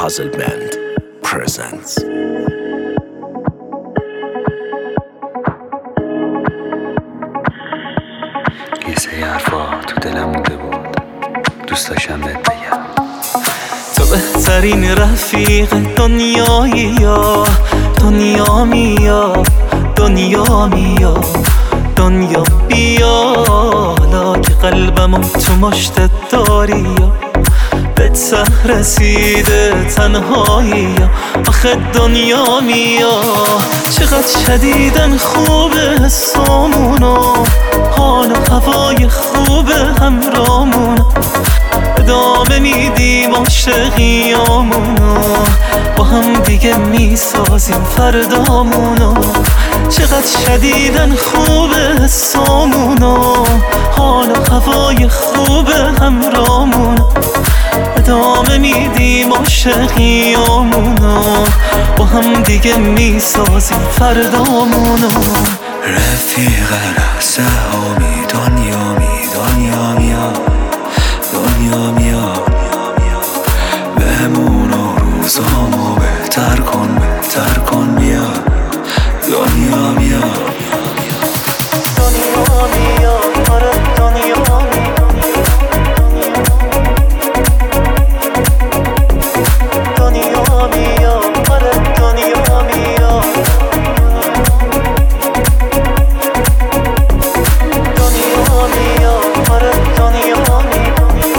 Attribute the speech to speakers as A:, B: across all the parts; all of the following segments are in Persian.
A: Puzzle Band presents.
B: یه سری حرفا تو دلم مونده بود، دوست داشتم بهت بگم.
C: تو بهترین رفیق دنیایی، یا دنیا میا، دنیا میا، دنیا بیا، حالا که قلبمو تو مشتت داری، یا به ته رسیده تنهایی، یا آخه دنیا میا. چقدر شدیدن خوبه حسامونو، حال و هوای خوبه همرامونو، ادامه میدیم عاشقیامونو، با هم دیگه میسازیم فردامونو. چقدر شدیدن خوبه حسامونو، حال و هوای خوبه همرامونو، ادامه میدیم عاشقیامونو، با هم دیگه میسازیم فردامونو.
B: رفیق لحظه هامی، دنیا می، دنیا میا، دنیا میا، بهمون روزامو بهتر کن، بهتر کن بیا، دنیا میا،
C: دنیا میا، آره دنیا میا، دنیا میا، آره دنیا میا، دنیا میا، آره دنیا میا،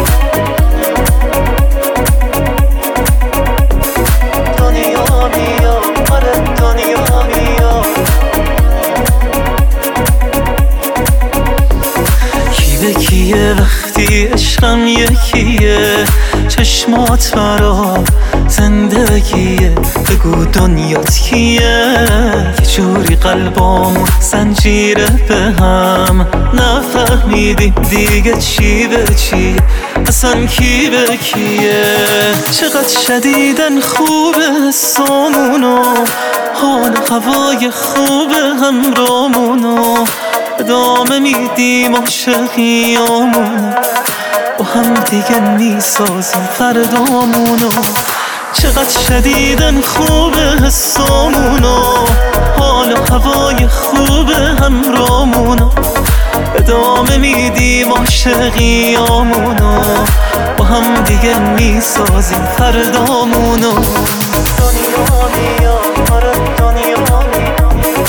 C: دنیا میا، آره دنیا میا. کی به کیه وقتی عشقم یکیه، چشمات برا زندگیه، بگو دنیات کیه. یه جوری قلبامون زنجیره به هم، نفهمیدیم دیگه چی به چیه، اصلا کی به کیه. چقدر شدیدن خوبه حسامونو، حال و هوای خوبه همرامونو، ادامه میدیم عاشقیامونو، با هم دیگه میسازیم فردامونو. چقدر شدیدن خوبه حسامونو، حال و هوای خوبه همرامونو، ادامه میدیم عاشقیامونو، با هم دیگه میسازیم فردامونو. دنیا میا، آره دنیا میا،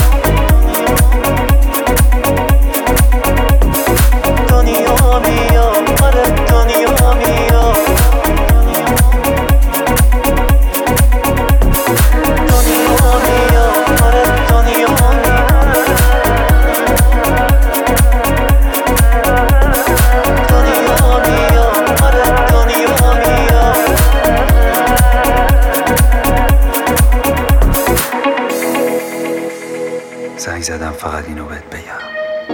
C: دنیا میا، آره دنیا میا، دنیا میا، آره دنیا میا، دنیا میا، آره دنیا میا.
B: زنگ زدم فقط اینو بهت بگم،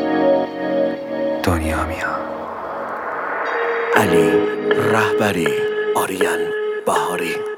B: دنیا میا.
A: علی رهبری، آریان بهاری.